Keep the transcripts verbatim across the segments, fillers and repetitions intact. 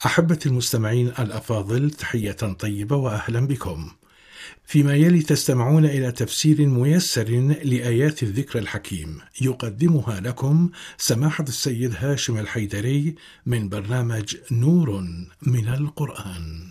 أحبتي المستمعين الأفاضل، تحية طيبة وأهلا بكم. فيما يلي تستمعون إلى تفسير ميسر لآيات الذكر الحكيم، يقدمها لكم سماحة السيد هاشم الحيدري من برنامج نور من القرآن.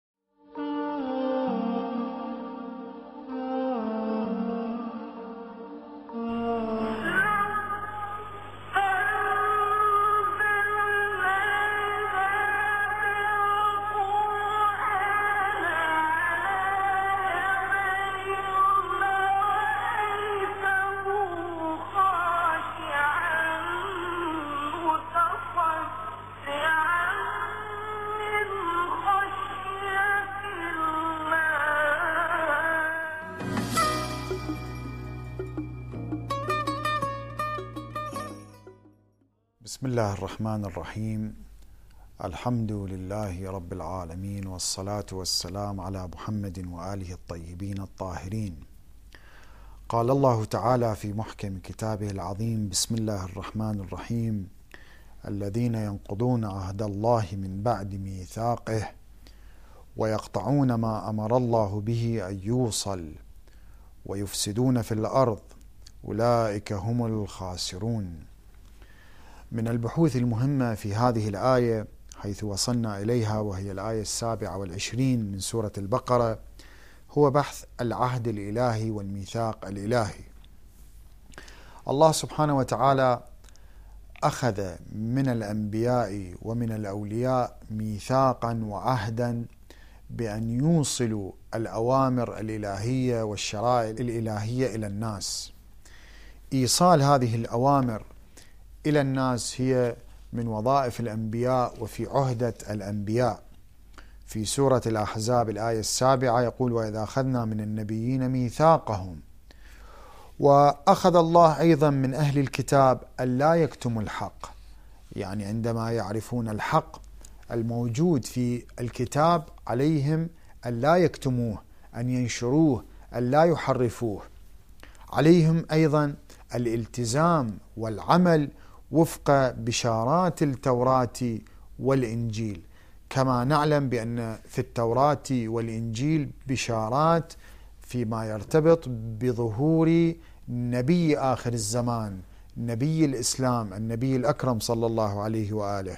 بسم الله الرحمن الرحيم. الحمد لله رب العالمين، والصلاة والسلام على محمد وآله الطيبين الطاهرين. قال الله تعالى في محكم كتابه العظيم: بسم الله الرحمن الرحيم. الذين ينقضون عهد الله من بعد ميثاقه ويقطعون ما أمر الله به أن يوصل ويفسدون في الأرض أولئك هم الخاسرون. من البحوث المهمة في هذه الآية حيث وصلنا إليها، وهي الآية السابعة والعشرين من سورة البقرة، هو بحث العهد الإلهي والميثاق الإلهي. الله سبحانه وتعالى أخذ من الأنبياء ومن الأولياء ميثاقا وعهدا بأن يوصلوا الأوامر الإلهية والشرائع الإلهية إلى الناس. إيصال هذه الأوامر إلى الناس هي من وظائف الأنبياء وفي عهدة الأنبياء. في سورة الأحزاب الآية السابعة يقول: وإذا أخذنا من النبيين ميثاقهم. وأخذ الله أيضا من أهل الكتاب أن لا يكتموا الحق، يعني عندما يعرفون الحق الموجود في الكتاب عليهم أن لا يكتموه، أن ينشروه، أن لا يحرفوه. عليهم أيضا الالتزام والعمل وفق بشارات التوراة والإنجيل، كما نعلم بأن في التوراة والإنجيل بشارات فيما يرتبط بظهور نبي آخر الزمان، نبي الإسلام، النبي الأكرم صلى الله عليه وآله.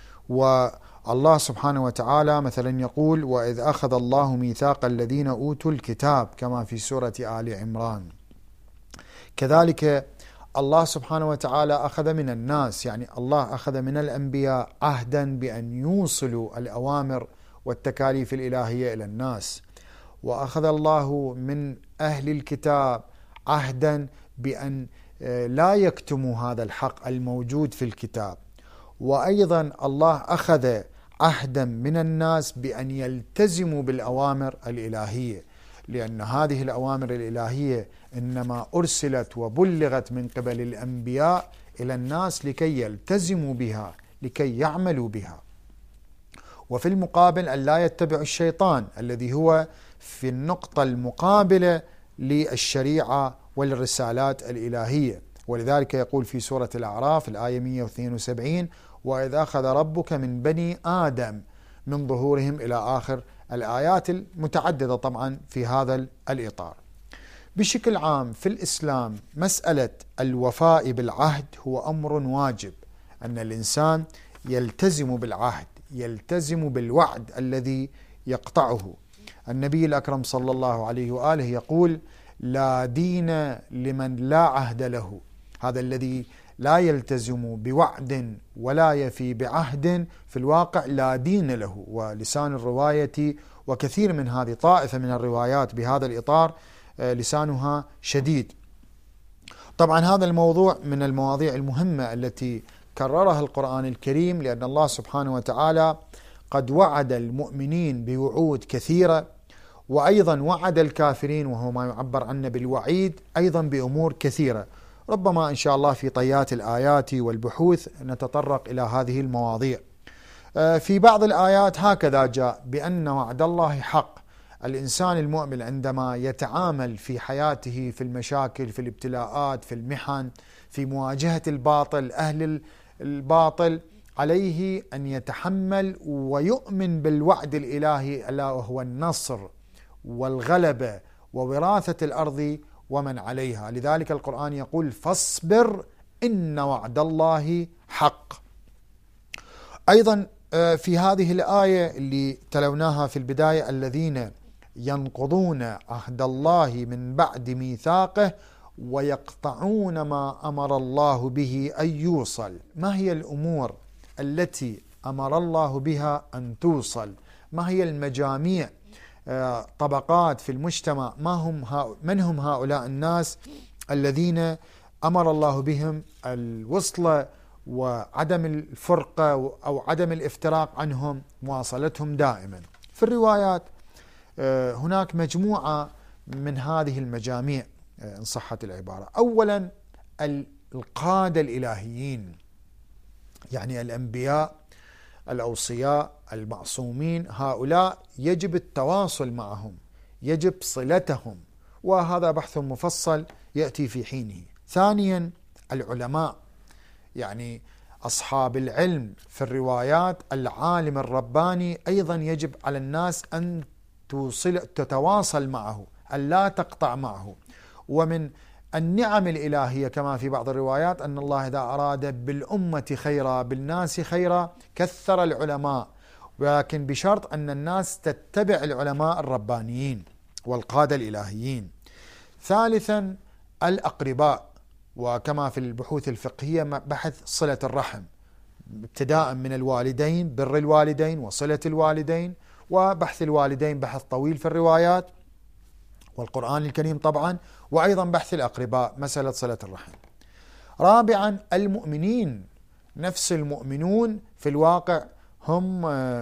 والله سبحانه وتعالى مثلا يقول: وإذ أخذ الله ميثاق الذين أوتوا الكتاب، كما في سورة آل عمران. كذلك الله سبحانه وتعالى أخذ من الناس، يعني الله أخذ من الأنبياء عهدا بأن يوصلوا الأوامر والتكاليف الإلهية إلى الناس، وأخذ الله من أهل الكتاب عهدا بأن لا يكتموا هذا الحق الموجود في الكتاب. وأيضا الله أخذ عهدا من الناس بأن يلتزموا بالأوامر الإلهية، لأن هذه الأوامر الإلهية إنما أرسلت وبلغت من قبل الأنبياء إلى الناس لكي يلتزموا بها، لكي يعملوا بها. وفي المقابل أن لا يتبع الشيطان الذي هو في النقطة المقابلة للشريعة والرسالات الإلهية. ولذلك يقول في سورة الأعراف الآية مئة واثنين وسبعين: وإذ أخذ ربك من بني آدم من ظهورهم، إلى آخر الآيات المتعددة طبعا في هذا الإطار. بشكل عام في الإسلام مسألة الوفاء بالعهد هو أمر واجب، أن الإنسان يلتزم بالعهد، يلتزم بالوعد الذي يقطعه. النبي الأكرم صلى الله عليه وآله يقول: لا دين لمن لا عهد له. هذا الذي لا يلتزم بوعد ولا يفي بعهد في الواقع لا دين له. ولسان الرواية وكثير من هذه طائفة من الروايات بهذا الإطار لسانها شديد. طبعا هذا الموضوع من المواضيع المهمة التي كررها القرآن الكريم، لأن الله سبحانه وتعالى قد وعد المؤمنين بوعود كثيرة، وأيضا وعد الكافرين، وهو ما يعبر عنه بالوعيد، أيضا بأمور كثيرة. ربما إن شاء الله في طيات الآيات والبحوث نتطرق إلى هذه المواضيع. في بعض الآيات هكذا جاء بأن وعد الله حق. الإنسان المؤمن عندما يتعامل في حياته في المشاكل، في الابتلاءات، في المحن، في مواجهة الباطل، أهل الباطل، عليه أن يتحمل ويؤمن بالوعد الإلهي ألا وهو النصر والغلبة ووراثة الأرض ومن عليها. لذلك القرآن يقول فاصبر إن وعد الله حق. أيضا في هذه الآية اللي تلوناها في البداية الذين ينقضون عهد الله من بعد ميثاقه ويقطعون ما أمر الله به أن يوصل. ما هي الأمور التي أمر الله بها أن توصل؟ ما هي المجاميع طبقات في المجتمع؟ ما هم من هم هؤلاء الناس الذين أمر الله بهم الوصل وعدم الفرقة أو عدم الافتراق عنهم، مواصلتهم دائما؟ في الروايات هناك مجموعة من هذه المجاميع إن صحت العبارة. أولا القادة الإلهيين، يعني الأنبياء الأوصياء المعصومين، هؤلاء يجب التواصل معهم، يجب صلتهم، وهذا بحث مفصل يأتي في حينه. ثانيا العلماء، يعني أصحاب العلم، في الروايات العالم الرباني أيضا يجب على الناس أن توصل تتواصل معه، أن لا تقطع معه. ومن النعم الإلهية كما في بعض الروايات أن الله إذا أراد بالأمة خيرا بالناس خيرا كثر العلماء، ولكن بشرط أن الناس تتبع العلماء الربانيين والقادة الإلهيين. ثالثا الأقرباء، وكما في البحوث الفقهية بحث صلة الرحم، ابتداء من الوالدين، بر الوالدين وصلة الوالدين، وبحث الوالدين بحث طويل في الروايات والقرآن الكريم طبعا، وأيضا بحث الأقرباء مسألة صلة الرحم. رابعا المؤمنين، نفس المؤمنون في الواقع هم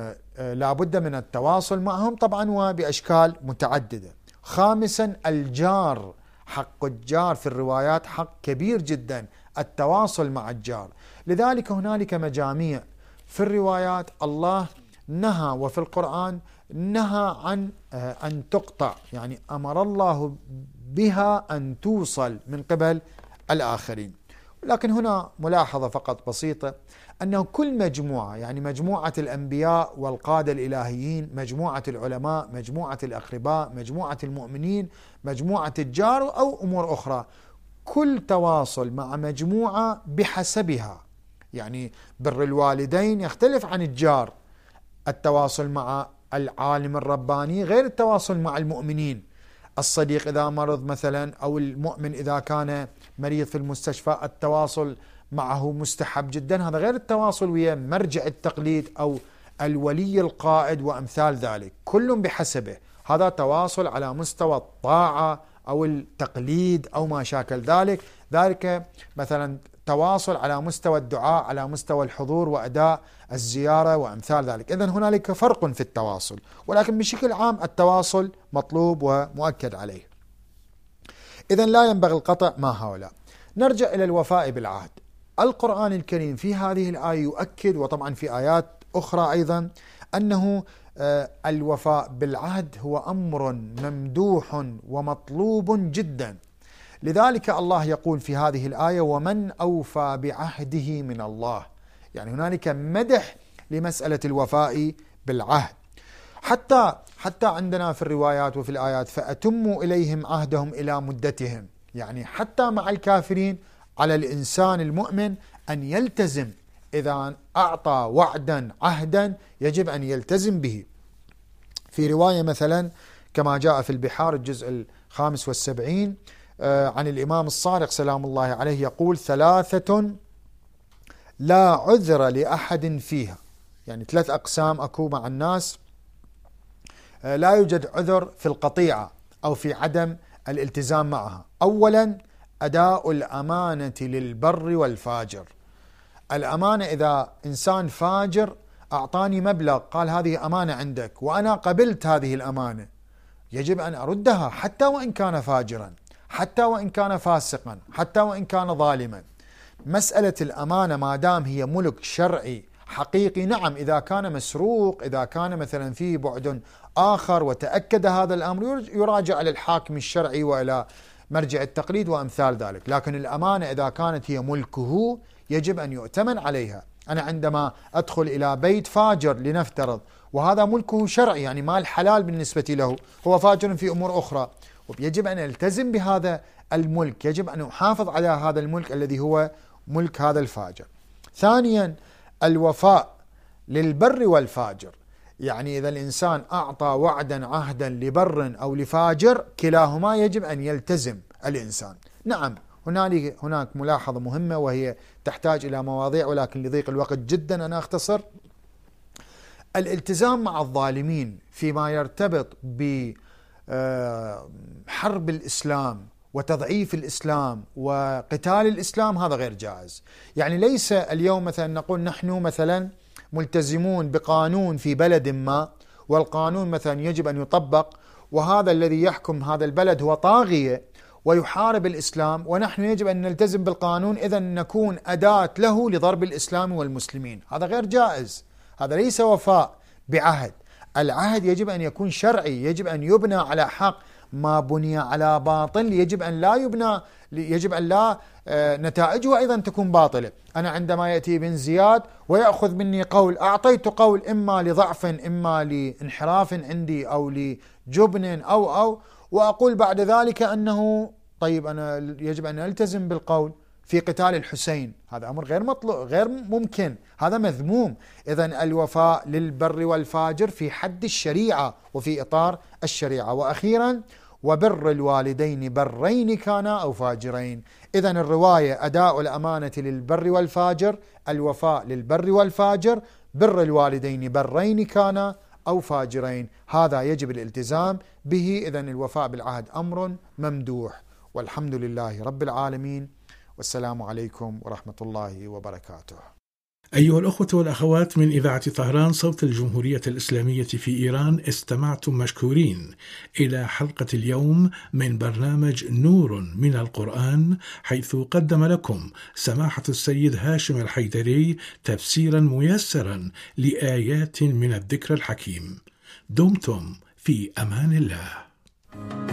لابد من التواصل معهم طبعا وبأشكال متعددة. خامسا الجار، حق الجار في الروايات حق كبير جدا، التواصل مع الجار. لذلك هنالك مجاميع في الروايات الله نهى وفي القرآن نهى عن أن تقطع، يعني أمر الله بها أن توصل من قبل الآخرين. لكن هنا ملاحظة فقط بسيطة، أنه كل مجموعة، يعني مجموعة الأنبياء والقادة الإلهيين، مجموعة العلماء، مجموعة الأقرباء، مجموعة المؤمنين، مجموعة الجار أو أمور أخرى، كل تواصل مع مجموعة بحسبها. يعني بر الوالدين يختلف عن الجار، التواصل مع العالم الرباني غير التواصل مع المؤمنين. الصديق إذا مرض مثلا أو المؤمن إذا كان مريض في المستشفى التواصل معه مستحب جدا، هذا غير التواصل ويا مرجع التقليد أو الولي القائد وأمثال ذلك، كل بحسبه. هذا تواصل على مستوى الطاعة أو التقليد أو ما شاكل ذلك. ذلك مثلا تواصل على مستوى الدعاء، على مستوى الحضور وأداء الزيارة وأمثال ذلك. إذن هنالك فرق في التواصل، ولكن بشكل عام التواصل مطلوب ومؤكد عليه. إذن لا ينبغي القطع مع هؤلاء. نرجع إلى الوفاء بالعهد. القرآن الكريم في هذه الآية يؤكد، وطبعا في آيات أخرى أيضا، أنه الوفاء بالعهد هو أمر ممدوح ومطلوب جدا. لذلك الله يقول في هذه الآية ومن أوفى بعهده من الله، يعني هنالك مدح لمسألة الوفاء بالعهد. حتى حتى عندنا في الروايات وفي الآيات فأتموا إليهم عهدهم إلى مدتهم، يعني حتى مع الكافرين على الإنسان المؤمن أن يلتزم، إذا أعطى وعدا عهدا يجب أن يلتزم به. في رواية مثلا كما جاء في البحار الجزء الخامس والسبعين عن الإمام الصادق سلام الله عليه يقول ثلاثة لا عذر لأحد فيها، يعني ثلاث أقسام أكو مع الناس لا يوجد عذر في القطيعة أو في عدم الالتزام معها. أولا أداء الأمانة للبر والفاجر. الأمانة إذا إنسان فاجر أعطاني مبلغ قال هذه أمانة عندك وأنا قبلت هذه الأمانة، يجب أن أردها حتى وإن كان فاجرا، حتى وإن كان فاسقا، حتى وإن كان ظالما. مسألة الأمانة ما دام هي ملك شرعي حقيقي، نعم إذا كان مسروق، إذا كان مثلا فيه بعد آخر وتأكد هذا الأمر يراجع على الحاكم الشرعي وإلى مرجع التقليد وأمثال ذلك. لكن الأمانة إذا كانت هي ملكه يجب أن يؤتمن عليها. أنا عندما أدخل إلى بيت فاجر لنفترض، وهذا ملكه شرعي يعني مال حلال بالنسبة له، هو فاجر في أمور أخرى، ويجب أن ألتزم بهذا الملك، يجب أن أحافظ على هذا الملك الذي هو ملك هذا الفاجر. ثانيا الوفاء للبر والفاجر، يعني إذا الإنسان أعطى وعدا عهدا لبر أو لفاجر كلاهما يجب أن يلتزم الإنسان. نعم هنالك هناك ملاحظة مهمة وهي تحتاج إلى مواضيع، ولكن لضيق الوقت جدا أنا أختصر. الالتزام مع الظالمين فيما يرتبط بحرب الإسلام وتضعيف الإسلام وقتال الإسلام هذا غير جائز. يعني ليس اليوم مثلا نقول نحن مثلا ملتزمون بقانون في بلد ما، والقانون مثلا يجب أن يطبق، وهذا الذي يحكم هذا البلد هو طاغية ويحارب الإسلام، ونحن يجب أن نلتزم بالقانون، إذا نكون أداة له لضرب الإسلام والمسلمين، هذا غير جائز، هذا ليس وفاء بعهد. العهد يجب أن يكون شرعي، يجب أن يبنى على حق، ما بني على باطل يجب أن لا يبنى، يجب أن لا نتائجه أيضا تكون باطلة. أنا عندما يأتي ابن زياد ويأخذ مني قول، أعطيت قول إما لضعف إما لانحراف عندي أو لجبن أو أو وأقول بعد ذلك أنه طيب أنا يجب أن ألتزم بالقول في قتال الحسين، هذا أمر غير مطلوب غير ممكن، هذا مذموم. إذن الوفاء للبر والفاجر في حد الشريعة وفي إطار الشريعة. وأخيرا وبر الوالدين برين كانا أو فاجرين، إذن الرواية أداء الأمانة للبر والفاجر، الوفاء للبر والفاجر، بر الوالدين برين كانا أو فاجرين، هذا يجب الالتزام به. إذن الوفاء بالعهد أمر ممدوح، والحمد لله رب العالمين، والسلام عليكم ورحمة الله وبركاته. أيها الأخوة والأخوات من إذاعة طهران صوت الجمهورية الإسلامية في إيران، استمعتم مشكورين إلى حلقة اليوم من برنامج نور من القرآن، حيث قدم لكم سماحة السيد هاشم الحيدري تفسيرا ميسرا لآيات من الذكر الحكيم. دمتم في أمان الله.